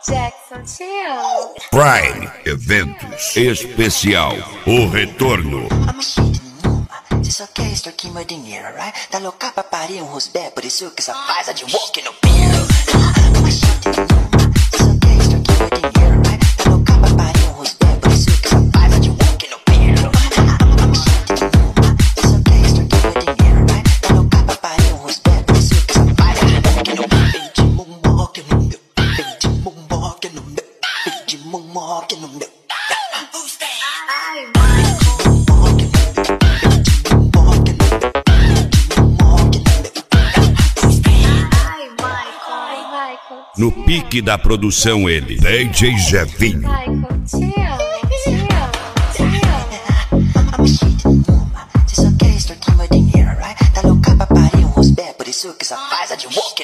Jackson, te amo. Prime Eventos Especial, o retorno. Você só quer extorquir meu dinheiro, right? Tá louca pra parir um rosbé, por isso que só faz a de walk no pier. Você só quer extorquir meu dinheiro, right? Tá louca pra parir um rosbé, por isso que só faz a de walk no pier. Você só quer extorquir meu dinheiro, right? Tá louca pra parir um rosbé, por isso que só faz a de walk no pier. Vem de moonwalk no meu, vem de moonwalk no meu, vem de moonwalk no meu. Ai, Michael. Ai, Michael. No pique da produção ele, DJ Jevinho. Michael, te amo, te amo, te amo. Você só quer extorquir meu dinheiro, right? Tá louca pra parir um rosbé, por isso que só faz a de walk